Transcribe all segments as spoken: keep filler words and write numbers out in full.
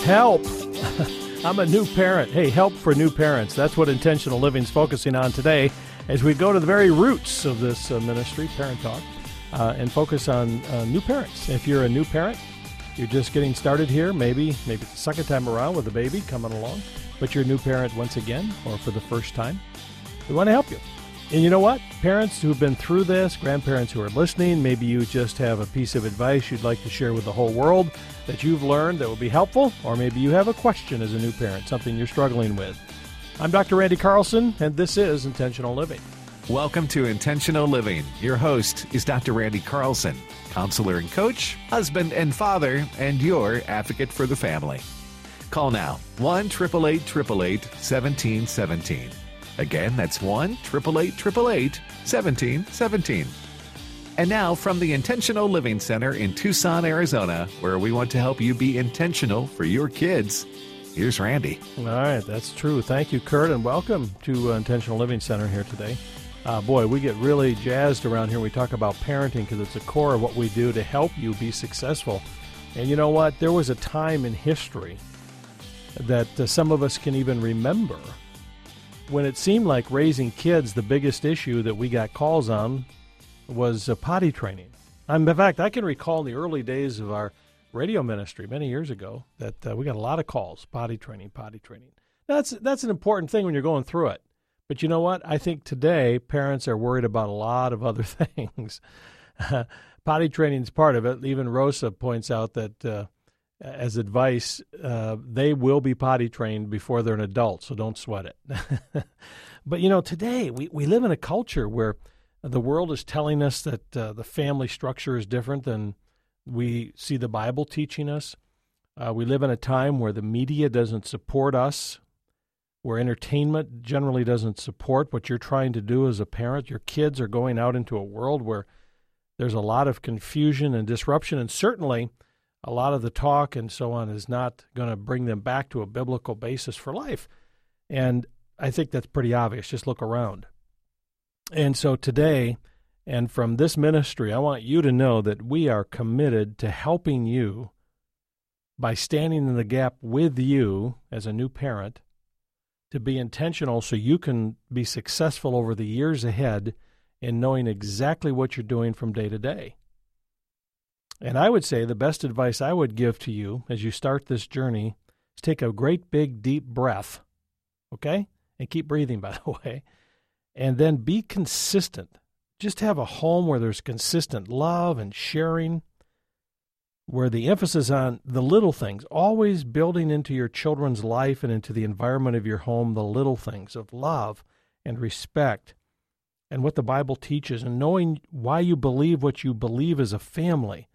Help. I'm a new parent. Hey, help for new parents. That's what Intentional Living's focusing on today as we go to the very roots of this uh, ministry, Parent Talk, uh, and focus on uh, new parents. If you're a new parent, you're just getting started here, maybe maybe it's the second time around with a baby coming along, but you're a new parent once again or for the first time, we want to help you. And you know what? Parents who've been through this, grandparents who are listening, maybe you just have a piece of advice you'd like to share with the whole world that you've learned that will be helpful, or maybe you have a question as a new parent, something you're struggling with. I'm Doctor Randy Carlson, and this is Intentional Living. Welcome to Intentional Living. Your host is Doctor Randy Carlson, counselor and coach, husband and father, and your advocate for the family. Call now, one eight eight eight, eight eight eight, one seven one seven. Again, that's one eight eight eight, eight eight eight, one seven one seven. And now from the Intentional Living Center in Tucson, Arizona, where we want to help you be intentional for your kids, here's Randy. All right, that's true. Thank you, Kurt, and welcome to uh, Intentional Living Center here today. Uh, boy, we get really jazzed around here. We talk about parenting because it's the core of what we do to help you be successful. And you know what? There was a time in history that uh, some of us can even remember when it seemed like raising kids, the biggest issue that we got calls on was uh, potty training. Um, in fact, I can recall in the early days of our radio ministry many years ago that uh, we got a lot of calls, potty training, potty training. Now, that's, that's an important thing when you're going through it. But you know what? I think today parents are worried about a lot of other things. Uh, potty training is part of it. Even Rosa points out that uh, as advice, uh, they will be potty trained before they're an adult, so don't sweat it. But, you know, today we, we live in a culture where the world is telling us that uh, the family structure is different than we see the Bible teaching us. Uh, we live in a time where the media doesn't support us, where entertainment generally doesn't support what you're trying to do as a parent. Your kids are going out into a world where there's a lot of confusion and disruption, and certainly a lot of the talk and so on is not going to bring them back to a biblical basis for life. And I think that's pretty obvious. Just look around. And so today, and from this ministry, I want you to know that we are committed to helping you by standing in the gap with you as a new parent to be intentional so you can be successful over the years ahead in knowing exactly what you're doing from day to day. And I would say the best advice I would give to you as you start this journey is take a great big deep breath, okay? And keep breathing, by the way. And then be consistent. Just have a home where there's consistent love and sharing, where the emphasis on the little things, always building into your children's life and into the environment of your home, the little things of love and respect and what the Bible teaches, and knowing why you believe what you believe as a family,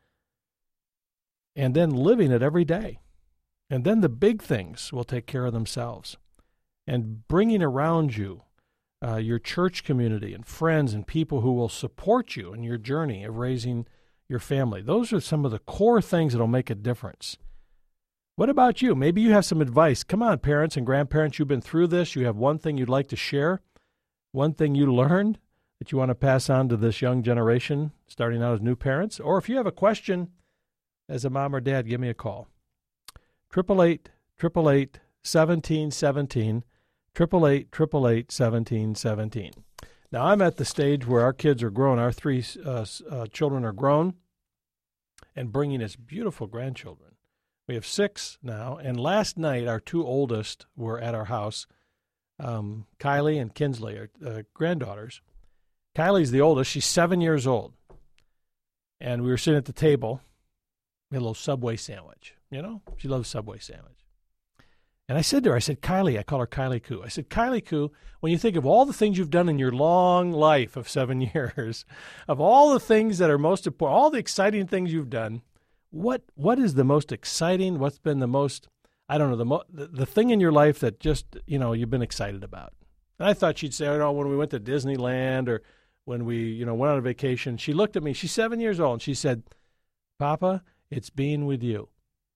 and then living it every day. And then the big things will take care of themselves. And bringing around you uh, your church community and friends and people who will support you in your journey of raising your family. Those are some of the core things that will make a difference. What about you? Maybe you have some advice. Come on, parents and grandparents, you've been through this. You have one thing you'd like to share, one thing you learned that you want to pass on to this young generation starting out as new parents. Or if you have a question as a mom or dad, give me a call. eight eight eight, eight eight eight, one seven one seven, eight eight eight, eight eight eight, one seven one seven. Now, I'm at the stage where our kids are grown. Our three uh, uh, children are grown and bringing us beautiful grandchildren. We have six now, and last night our two oldest were at our house. Um, Kylie and Kinsley are uh, granddaughters. Kylie's the oldest. She's seven years old. And we were sitting at the table. We had a little Subway sandwich. You know, she loves Subway sandwich. And I said to her, I said, Kylie, I call her Kylie Koo. I said, Kylie Koo, when you think of all the things you've done in your long life of seven years, of all the things that are most important, all the exciting things you've done, what what is the most exciting, what's been the most, I don't know, the, mo- the, the thing in your life that just, you know, you've been excited about? And I thought she'd say, oh, no, when we went to Disneyland or when we, you know, went on a vacation. She looked at me, she's seven years old, and she said, Papa, it's being with you.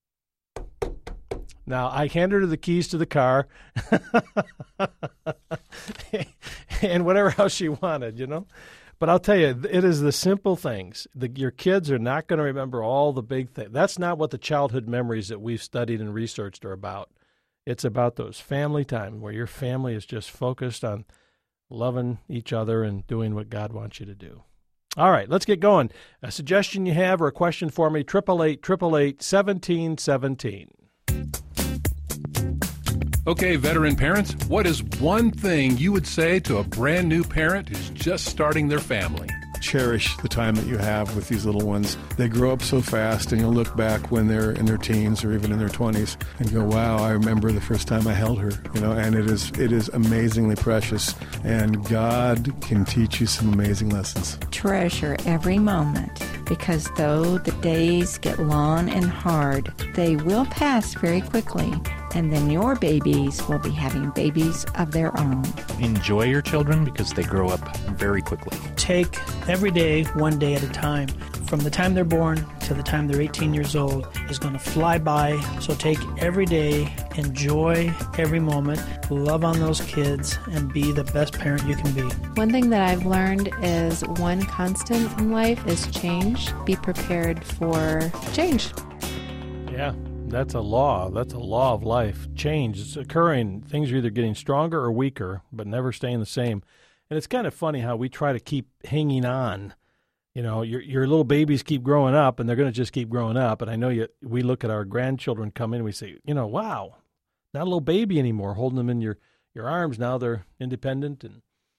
Now, I handed her the keys to the car and whatever else she wanted, you know. But I'll tell you, it is the simple things. The, your kids are not going to remember all the big things. That's not what the childhood memories that we've studied and researched are about. It's about those family time where your family is just focused on loving each other and doing what God wants you to do. All right, let's get going. A suggestion you have or a question for me, eight eight eight, eight eight eight, one seven one seven. Okay, veteran parents, what is one thing you would say to a brand new parent who's just starting their family? Cherish the time that you have with these little ones. They grow up so fast, and you'll look back when they're in their teens or even in their twenties and go, wow, I remember the first time I held her, you know, and it is it is amazingly precious, and God can teach you some amazing lessons. Treasure every moment, because though the days get long and hard, they will pass very quickly, and then your babies will be having babies of their own. Enjoy your children because they grow up very quickly. Take every day, one day at a time. From the time they're born to the time they're eighteen years old is going to fly by. So take every day, enjoy every moment, love on those kids, and be the best parent you can be. One thing that I've learned is one constant in life is change. Be prepared for change. Yeah, that's a law. That's a law of life. Change is occurring. Things are either getting stronger or weaker, but never staying the same. And it's kind of funny how we try to keep hanging on. You know, your your little babies keep growing up, and they're going to just keep growing up. And I know you. We look at our grandchildren come in, and we say, you know, wow, not a little baby anymore, holding them in your, your arms. Now they're independent, and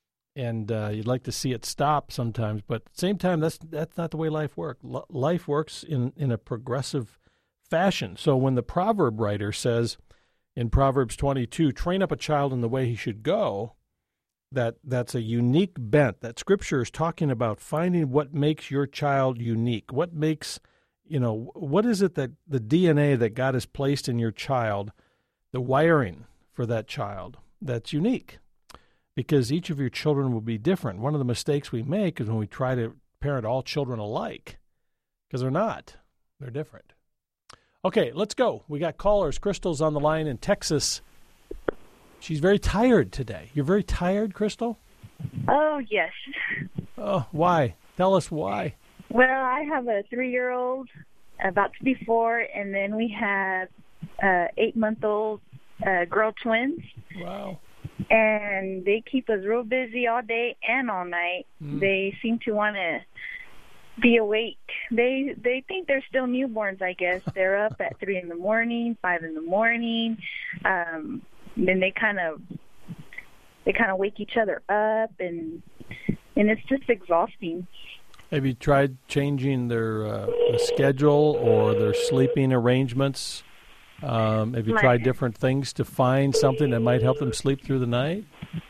and uh, you'd like to see it stop sometimes. But at the same time, that's that's not the way life works. L- life works in, in a progressive fashion. So when the proverb writer says in Proverbs twenty-two, train up a child in the way he should go, that that's a unique bent. That Scripture is talking about finding what makes your child unique. What makes, you know, what is it that the D N A that God has placed in your child, the wiring for that child, that's unique? Because each of your children will be different. One of the mistakes we make is when we try to parent all children alike, because they're not. They're different. Okay, let's go. We got callers. Crystal's on the line in Texas. She's very tired today. You're very tired, Crystal? Oh, yes. Oh, why? Tell us why. Well, I have a three-year-old about to be four, and then we have uh, eight-month-old uh, girl twins. Wow. And they keep us real busy all day and all night. Mm. They seem to want to be awake. They they think they're still newborns, I guess. They're up at three in the morning, five in the morning. Um, then they kind of they kind of wake each other up, and and it's just exhausting. Have you tried changing their uh, the schedule or their sleeping arrangements? Um, have you My, tried different things to find something that might help them sleep through the night?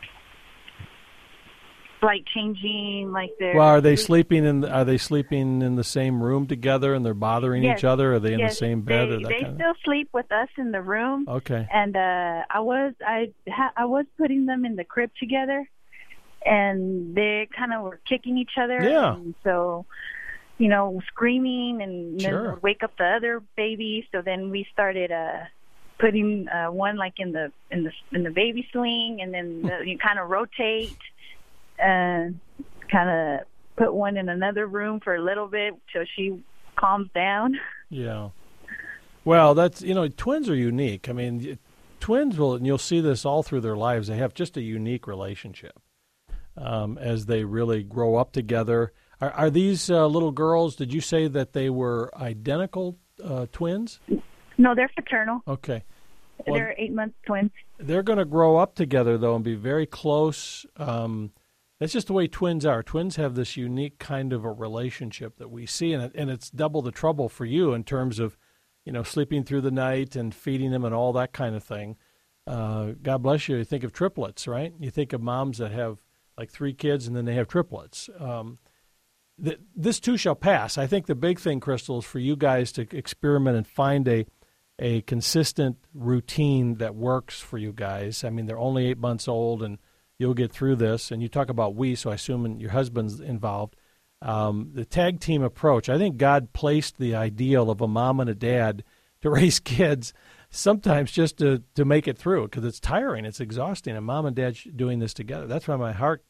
Like changing, like their. Well, are they sleeping in? Are they sleeping in the same room together, and they're bothering yes. each other? Are they in yes. the same bed? They, or that they kind still of? sleep with us in the room. Okay. And uh, I was I ha- I was putting them in the crib together, and they kind of were kicking each other. Yeah. And so, you know, screaming, and Sure. then would wake up the other baby. So then we started uh, putting uh, one like in the in the in the baby sling, and then the, you kind of rotate. Uh, kind of put one in another room for a little bit till she calms down. Yeah. Well, that's, you know, twins are unique. I mean, twins will, and you'll see this all through their lives, they have just a unique relationship um, as they really grow up together. Are, are these uh, little girls, did you say that they were identical uh, twins? No, they're fraternal. Okay. Well, they're eight-month twins. They're going to grow up together, though, and be very close. Um That's just the way twins are. Twins have this unique kind of a relationship that we see, and it, and it's double the trouble for you in terms of, you know, sleeping through the night and feeding them and all that kind of thing. Uh, God bless you. You think of triplets, right? You think of moms that have like three kids and then they have triplets. Um, th- this too shall pass. I think the big thing, Crystal, is for you guys to experiment and find a a consistent routine that works for you guys. I mean, they're only eight months old, and you'll get through this. And you talk about we, so I assume your husband's involved. Um, the tag team approach, I think God placed the ideal of a mom and a dad to raise kids sometimes just to, to make it through, because it's tiring, it's exhausting, and mom and dad doing this together. That's why my heart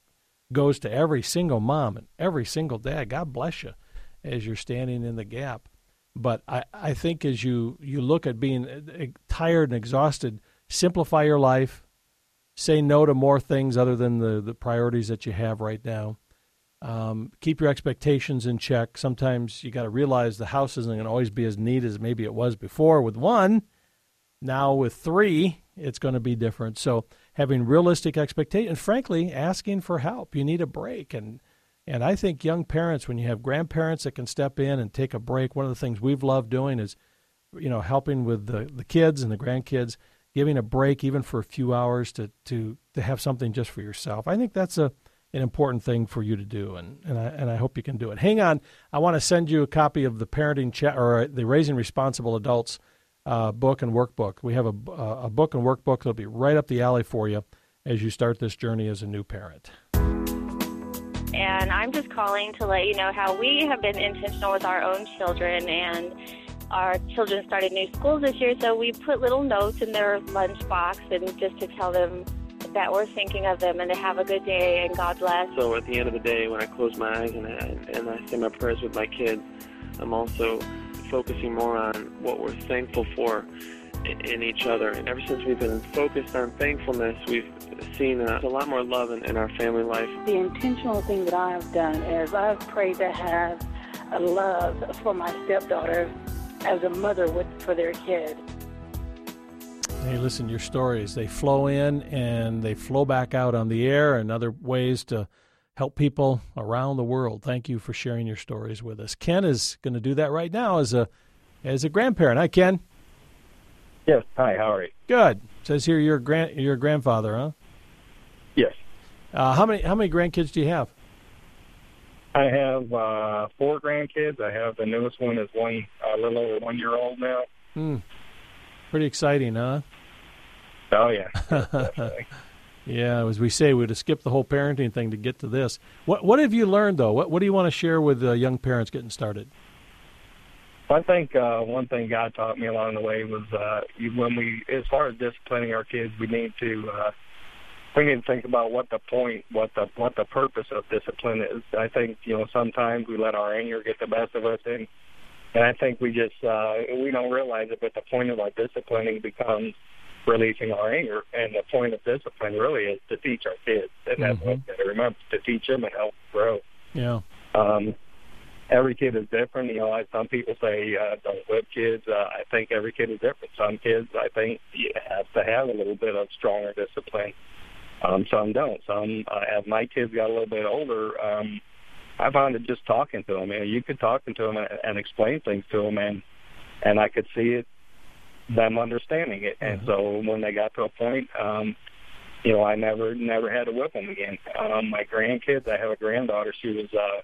goes to every single mom and every single dad. God bless you as you're standing in the gap. But I, I think as you, you look at being tired and exhausted, simplify your life, say no to more things other than the, the priorities that you have right now. Um, keep your expectations in check. Sometimes you got to realize the house isn't going to always be as neat as maybe it was before with one. Now with three, it's going to be different. So having realistic expectations, and frankly, asking for help. You need a break. And and I think young parents, when you have grandparents that can step in and take a break, one of the things we've loved doing is, you know, helping with the, the kids and the grandkids, giving a break even for a few hours to, to, to have something just for yourself. I think that's a an important thing for you to do, and, and, I, and I hope you can do it. Hang on. I want to send you a copy of the Parenting Chat or the Raising Responsible Adults uh, book and workbook. We have a, a book and workbook that'll be right up the alley for you as you start this journey as a new parent. And I'm just calling to let you know how we have been intentional with our own children, and our children started new schools this year, so we put little notes in their lunchbox and just to tell them that we're thinking of them and to have a good day and God bless. So at the end of the day, when I close my eyes and I, and I say my prayers with my kids, I'm also focusing more on what we're thankful for in, in each other. And ever since we've been focused on thankfulness, we've seen a, a lot more love in, in our family life. The intentional thing that I have done is I've prayed to have a love for my stepdaughter as a mother would for their kid. Hey, listen, your stories, they flow in and they flow back out on the air and other ways to help people around the world. Thank you for sharing your stories with us. Ken is going to do that right now as a as a grandparent. Hi, Ken. Yes. Hi, how are you? Good. It says here you're a, grand, you're a grandfather, huh? Yes. Uh, how many how many grandkids do you have? I have uh, four grandkids. I have the newest one is one a little over one year old now. Hmm. Pretty exciting, huh? Oh, yeah. Definitely. Yeah, as we say, we would have skipped the whole parenting thing to get to this. What What have you learned, though? What What do you want to share with uh, young parents getting started? I think uh, one thing God taught me along the way was uh, when we, as far as disciplining our kids, we need to uh, we need to think about what the point, what the what the purpose of discipline is. I think you know sometimes we let our anger get the best of us, and and I think we just uh, we don't realize it. But the point of our disciplining becomes releasing our anger, and the point of discipline really is to teach our kids, and that's Mm-hmm. what we got to remember, to teach them and help them grow. Yeah. Um, every kid is different. You know, like some people say uh, don't whip kids. Uh, I think every kid is different. Some kids, I think, you have to have a little bit of stronger discipline. Um, some don't. Some, uh, as my kids got a little bit older, um, I found it just talking to them. You know, you could talk to them and, and explain things to them, and and I could see it, them understanding it. And Mm-hmm. so when they got to a point, um, you know, I never never had to whip them again. Um, my grandkids, I have a granddaughter. She was, uh,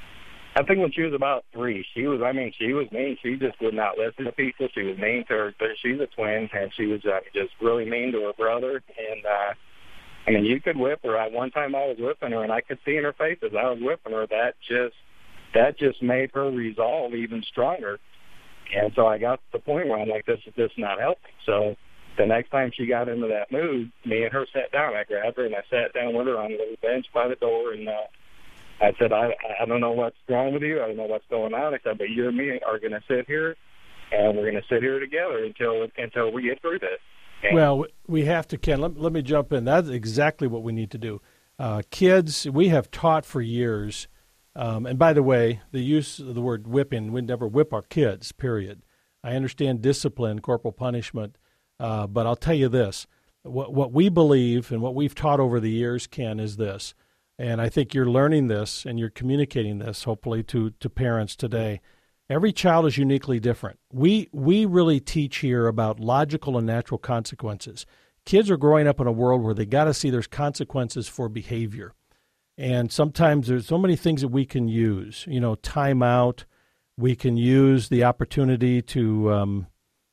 I think when she was about three, she was, I mean, she was mean. She just would not listen to people. She was mean to her. She's a twin, and she was uh, just really mean to her brother. And, uh, I mean, you could whip her. I, one time I was whipping her, and I could see in her face as I was whipping her, that just, that just made her resolve even stronger. And so I got to the point where I'm like, this is just not helping. So the next time she got into that mood, me and her sat down. I grabbed her and I sat down with her on a little bench by the door, and uh, I said, I, I don't know what's wrong with you. I don't know what's going on. I said, but you and me are going to sit here, and we're going to sit here together until until we get through this. And well, we have to, Ken. Let, let me jump in. That's exactly what we need to do. Uh, kids, we have taught for years. Um, and by the way, the use of the word whipping, we never whip our kids, period. I understand discipline, corporal punishment, uh, but I'll tell you this. What, what we believe and what we've taught over the years, Ken, is this. And I think you're learning this and you're communicating this, hopefully, to, to parents today. Every child is uniquely different. We, we really teach here about logical and natural consequences. Kids are growing up in a world where they got to see there's consequences for behavior. And sometimes there's so many things that we can use, you know, time out. We can use the opportunity to, um,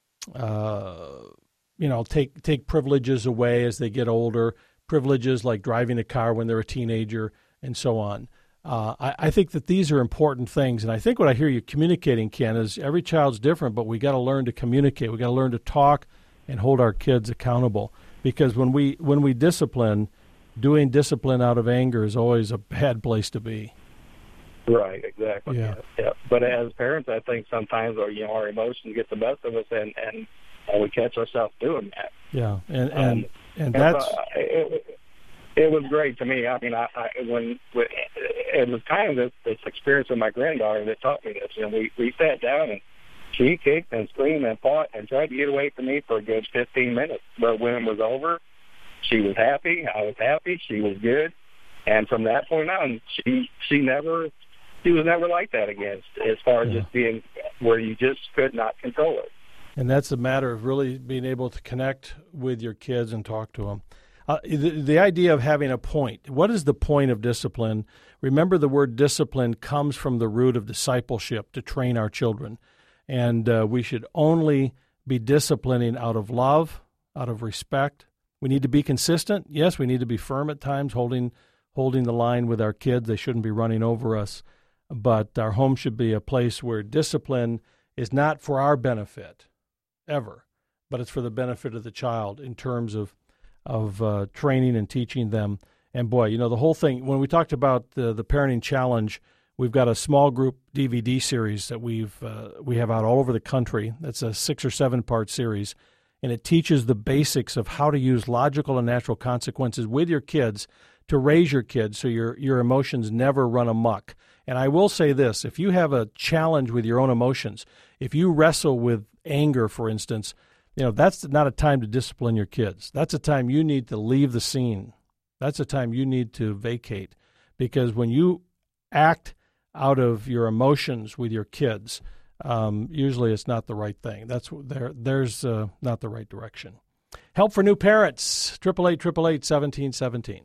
uh, you know, take take privileges away as they get older, privileges like driving a car when they're a teenager and so on. Uh, I, I think that these are important things. And I think what I hear you communicating, Ken, is every child's different, but we got to learn to communicate. We got to learn to talk and hold our kids accountable. Because when we when we discipline, doing discipline out of anger is always a bad place to be. Right, exactly. Yeah. yeah. But as parents, I think sometimes our, you know, our emotions get the best of us, and, and, and we catch ourselves doing that. Yeah, and and, um, and that's... Uh, it, it was great to me. I mean, I, I when, when it was kind of this, this experience with my granddaughter that taught me this. And we, we sat down, and she kicked and screamed and fought and tried to get away from me for a good fifteen minutes. But when it was over, she was happy. I was happy. She was good. And from that point on, she she never... She was never like that again, as far as yeah. just being where you just could not control it. And that's a matter of really being able to connect with your kids and talk to them. Uh, the, the idea of having a point. What is the point of discipline? Remember, the word discipline comes from the root of discipleship, to train our children. And uh, we should only be disciplining out of love, out of respect. We need to be consistent. Yes, we need to be firm at times, holding holding the line with our kids. They shouldn't be running over us. But our home should be a place where discipline is not for our benefit, ever, but it's for the benefit of the child in terms of of uh, training and teaching them. And boy, you know, the whole thing, when we talked about the, the Parenting Challenge, we've got a small group D V D series that we've uh, we have out all over the country. That's a six or seven part series, and it teaches the basics of how to use logical and natural consequences with your kids to raise your kids so your your emotions never run amok. And I will say this, if you have a challenge with your own emotions, if you wrestle with anger, for instance, you know, that's not a time to discipline your kids. That's a time you need to leave the scene. That's a time you need to vacate. Because when you act out of your emotions with your kids, um, usually it's not the right thing. That's there. There's uh, not the right direction. Help for new parents, eight eight eight, eight eight eight, one seven one seven.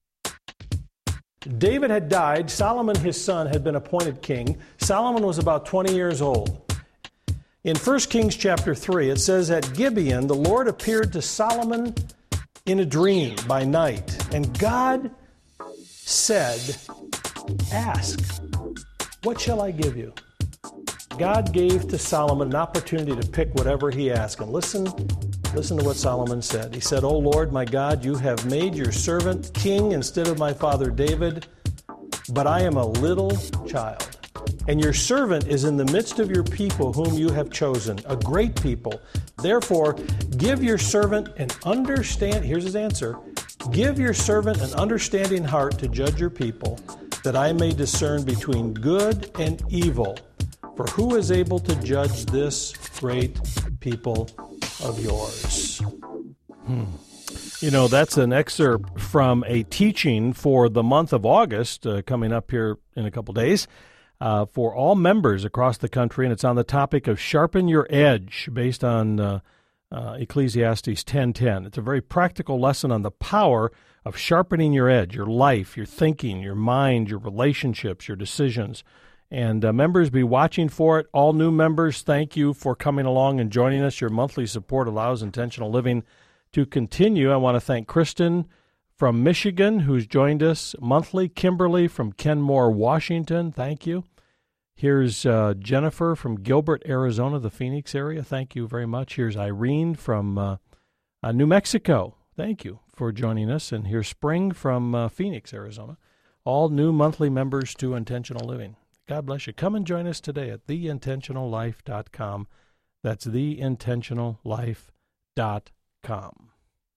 David had died. Solomon, his son, had been appointed king. Solomon was about twenty years old. In First Kings chapter three, it says, at Gibeon, the Lord appeared to Solomon in a dream by night. And God said, ask, what shall I give you? God gave to Solomon an opportunity to pick whatever he asked. And listen, listen to what Solomon said. He said, O Lord, my God, you have made your servant king instead of my father David, but I am a little child. And your servant is in the midst of your people whom you have chosen, a great people. Therefore, give your servant an understand, here's his answer, give your servant an understanding heart to judge your people, that I may discern between good and evil. For who is able to judge this great people of yours? Hmm. You know, that's an excerpt from a teaching for the month of August, uh, coming up here in a couple days, uh, for all members across the country, and it's on the topic of sharpen your edge, based on uh, uh, Ecclesiastes ten ten. It's a very practical lesson on the power of sharpening your edge, your life, your thinking, your mind, your relationships, your decisions. And uh, members, be watching for it. All new members, thank you for coming along and joining us. Your monthly support allows Intentional Living to continue. I want to thank Kristen from Michigan, who's joined us monthly. Kimberly from Kenmore, Washington, thank you. Here's uh, Jennifer from Gilbert, Arizona, the Phoenix area. Thank you very much. Here's Irene from uh, uh, New Mexico. Thank you for joining us. And here's Spring from uh, Phoenix, Arizona. All new monthly members to Intentional Living. God bless you. Come and join us today at the intentional life dot com. That's the intentional life dot com.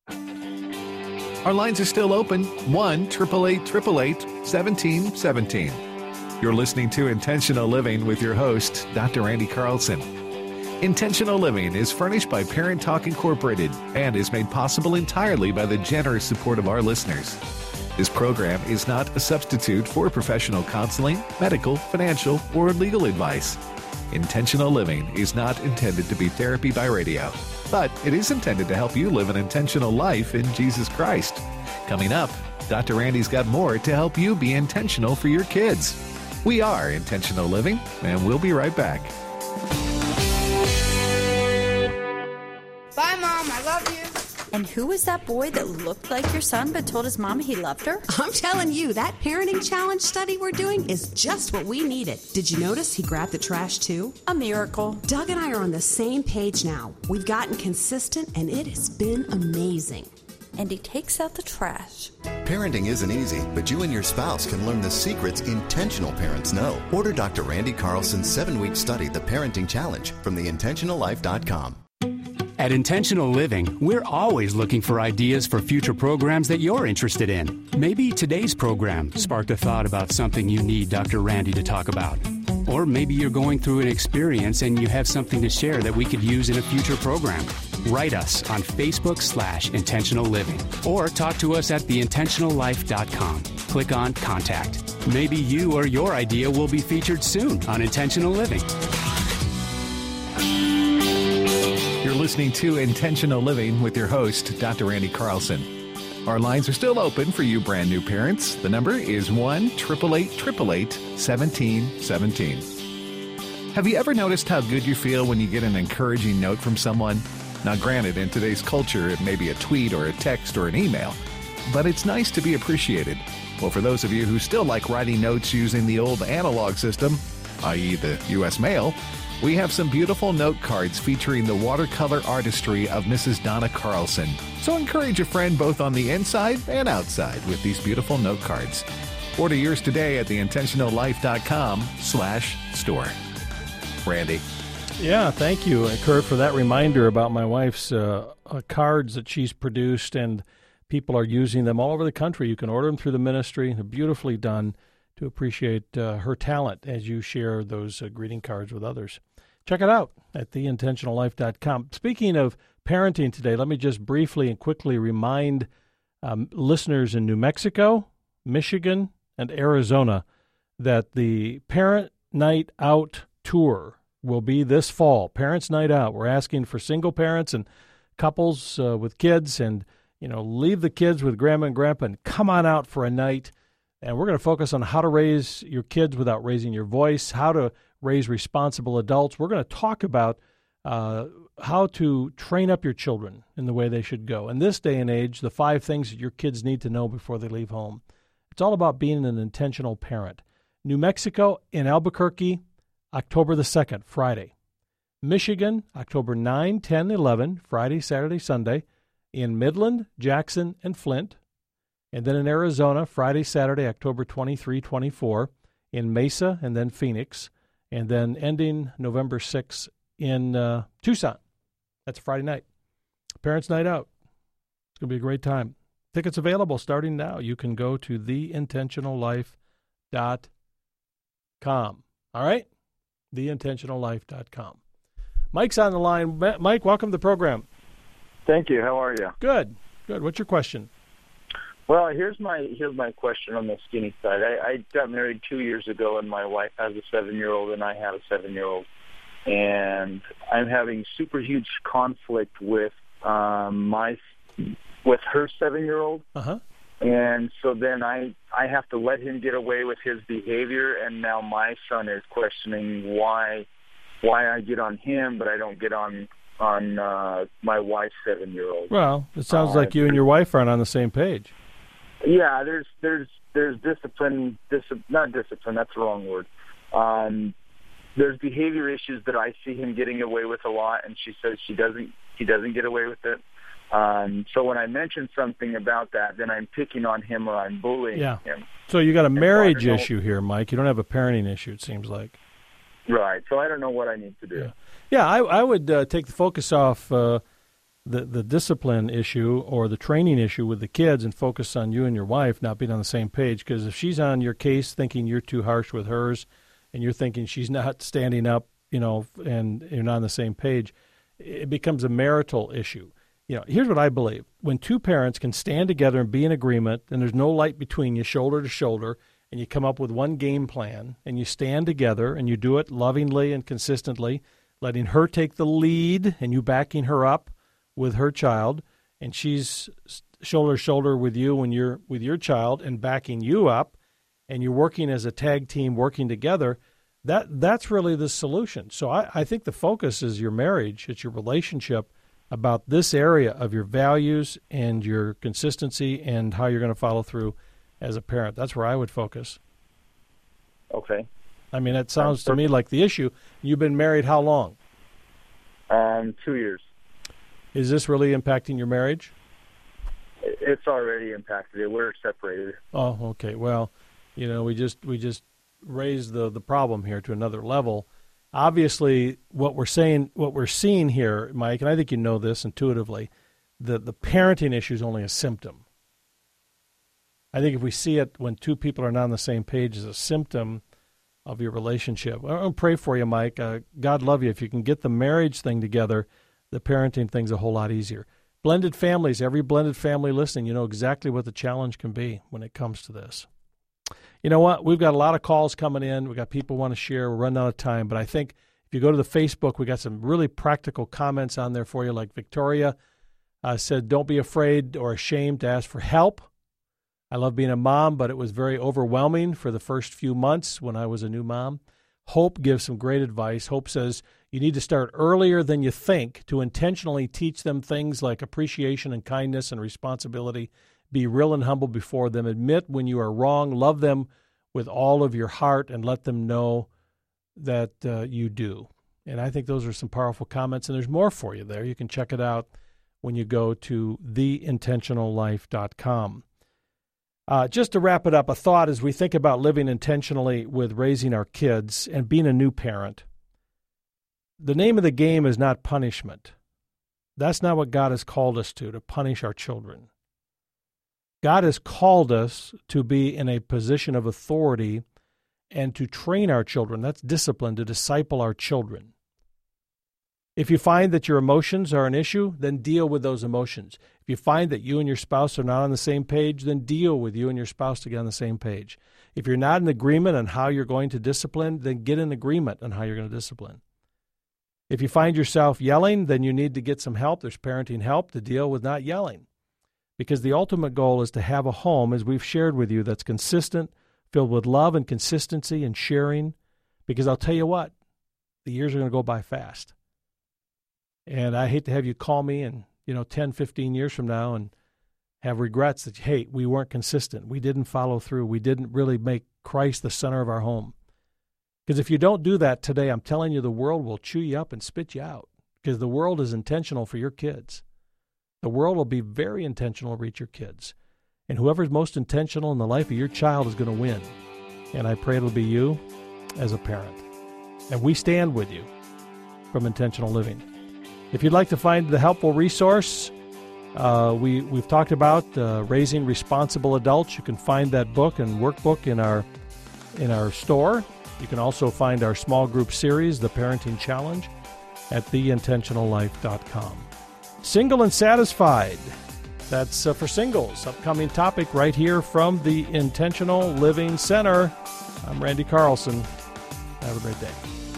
Our lines are still open. one eight eight eight, eight eight eight, one seven one seven. You're listening to Intentional Living with your host, Doctor Randy Carlson. Intentional Living is furnished by Parent Talk Incorporated and is made possible entirely by the generous support of our listeners. This program is not a substitute for professional counseling, medical, financial, or legal advice. Intentional Living is not intended to be therapy by radio, but it is intended to help you live an intentional life in Jesus Christ. Coming up, Doctor Randy's got more to help you be intentional for your kids. We are Intentional Living, and we'll be right back. Bye, Mom. I love you. And who was that boy that looked like your son but told his mom he loved her? I'm telling you, that parenting challenge study we're doing is just what we needed. Did you notice he grabbed the trash too? A miracle. Doug and I are on the same page now. We've gotten consistent and it has been amazing. and he takes out the trash. Parenting isn't easy, but you and your spouse can learn the secrets intentional parents know. Order Doctor Randy Carlson's seven-week study, The Parenting Challenge, from the intentional life dot com. At Intentional Living, we're always looking for ideas for future programs that you're interested in. Maybe today's program sparked a thought about something you need Doctor Randy to talk about. Or maybe you're going through an experience and you have something to share that we could use in a future program. Write us on Facebook slash Intentional Living or talk to us at the intentional life dot com. Click on Contact. Maybe you or your idea will be featured soon on Intentional Living. You're listening to Intentional Living with your host, Doctor Randy Carlson. Our lines are still open for you brand new parents. The number is one eight eight eight, eight eight eight, one seven one seven. Have you ever noticed how good you feel when you get an encouraging note from someone? Now, granted, in today's culture, it may be a tweet or a text or an email, but it's nice to be appreciated. Well, for those of you who still like writing notes using the old analog system, that is the U S mail, we have some beautiful note cards featuring the watercolor artistry of Missus Donna Carlson. So encourage a friend both on the inside and outside with these beautiful note cards. Order yours today at the intentional life dot com slash store. Randy. Yeah, thank you, Kurt, for that reminder about my wife's uh, uh, cards that she's produced, and people are using them all over the country. You can order them through the ministry. They're beautifully done to appreciate uh, her talent as you share those uh, greeting cards with others. Check it out at the intentional life dot com. Speaking of parenting today, let me just briefly and quickly remind um, listeners in New Mexico, Michigan, and Arizona that the Parent Night Out Tour will be this fall. Parents Night Out. We're asking for single parents and couples uh, with kids, and you know, leave the kids with grandma and grandpa and come on out for a night. And we're going to focus on how to raise your kids without raising your voice, how to raise responsible adults. We're going to talk about uh, how to train up your children in the way they should go. In this day and age, the five things that your kids need to know before they leave home. It's all about being an intentional parent. New Mexico in Albuquerque, October the second, Friday. Michigan, October ninth, tenth, eleventh, Friday, Saturday, Sunday. In Midland, Jackson, and Flint. And then in Arizona, Friday, Saturday, October twenty-third, twenty-fourth. In Mesa, and then Phoenix. And then ending November sixth in uh, Tucson. That's Friday night. Parents' Night Out. It's going to be a great time. Tickets available starting now. You can go to the intentional life dot com. All right? the intentional life dot com. Mike's on the line. Mike, welcome to the program. Thank you. How are you? Good. Good. What's your question? Well, here's my here's my question on the skinny side. I, I got married two years ago, and my wife has a seven-year-old, and I have a seven-year-old. And I'm having super huge conflict with um, my with her seven-year-old. Uh-huh. And so then I, I have to let him get away with his behavior, and now my son is questioning why why I get on him, but I don't get on on uh, my wife's seven-year-old. Well, it sounds uh, like you and your wife aren't on the same page. Yeah, there's there's there's discipline, dis- not discipline, that's the wrong word. Um, there's behavior issues that I see him getting away with a lot, and she says she doesn't he doesn't get away with it. Um, so when I mention something about that, then I'm picking on him or I'm bullying yeah. him. So you got a marriage so issue here, Mike. You don't have a parenting issue, it seems like. Right. So I don't know what I need to do. Yeah, yeah I, I would uh, take the focus off uh, the, the discipline issue or the training issue with the kids and focus on you and your wife not being on the same page. Because if she's on your case thinking you're too harsh with hers and you're thinking she's not standing up, you know, and you're not on the same page, it becomes a marital issue. You know, here's what I believe. When two parents can stand together and be in agreement and there's no light between you, shoulder to shoulder, and you come up with one game plan and you stand together and you do it lovingly and consistently, letting her take the lead and you backing her up with her child, and she's shoulder to shoulder with you when you're with your child and backing you up, and you're working as a tag team working together, that that's really the solution. So I, I think the focus is your marriage, it's your relationship, about this area of your values and your consistency and how you're going to follow through as a parent. That's where I would focus. Okay. I mean, it sounds to me like the issue. You've been married how long? Um, two years. Is this really impacting your marriage? it's already impacted it. We're separated. Oh, okay. Well, you know, we just we just raised the the problem here to another level. Obviously, what we're saying, what we're seeing here, Mike, and I think you know this intuitively, that the parenting issue is only a symptom. I think if we see it when two people are not on the same page as a symptom of your relationship. I want to pray for you, Mike. Uh, God love you. If you can get the marriage thing together, the parenting thing's a whole lot easier. Blended families, every blended family listening, you know exactly what the challenge can be when it comes to this. You know what? We've got a lot of calls coming in. We've got people who want to share. We're running out of time. But I think if you go to the Facebook, we got some really practical comments on there for you. Like Victoria uh, said, don't be afraid or ashamed to ask for help. I love being a mom, but it was very overwhelming for the first few months when I was a new mom. Hope gives some great advice. Hope says you need to start earlier than you think to intentionally teach them things like appreciation and kindness and responsibility. Be real and humble before them. Admit when you are wrong. Love them with all of your heart and let them know that uh, you do. And I think those are some powerful comments, and there's more for you there. You can check it out when you go to the intentional life dot com. Uh, just to wrap it up, a thought as we think about living intentionally with raising our kids and being a new parent. The name of the game is not punishment. That's not what God has called us to, to punish our children. God has called us to be in a position of authority and to train our children. That's discipline, to disciple our children. If you find that your emotions are an issue, then deal with those emotions. If you find that you and your spouse are not on the same page, then deal with you and your spouse to get on the same page. If you're not in agreement on how you're going to discipline, then get in agreement on how you're going to discipline. If you find yourself yelling, then you need to get some help. There's parenting help to deal with not yelling. Because the ultimate goal is to have a home, as we've shared with you, that's consistent, filled with love and consistency and sharing. Because I'll tell you what, the years are going to go by fast. And I hate to have you call me in, you know, ten, fifteen years from now and have regrets that, hey, we weren't consistent. We didn't follow through. We didn't really make Christ the center of our home. Because if you don't do that today, I'm telling you, the world will chew you up and spit you out. Because the world is intentional for your kids. The world will be very intentional to reach your kids. And whoever's most intentional in the life of your child is going to win. And I pray it'll be you as a parent. And we stand with you from Intentional Living. If you'd like to find the helpful resource, uh, we, we've talked about uh, Raising Responsible Adults. You can find that book and workbook in our in our store. You can also find our small group series, The Parenting Challenge, at the intentional life dot com. Single and Satisfied. That's uh, for singles. Upcoming topic right here from the Intentional Living Center. I'm Randy Carlson. Have a great day.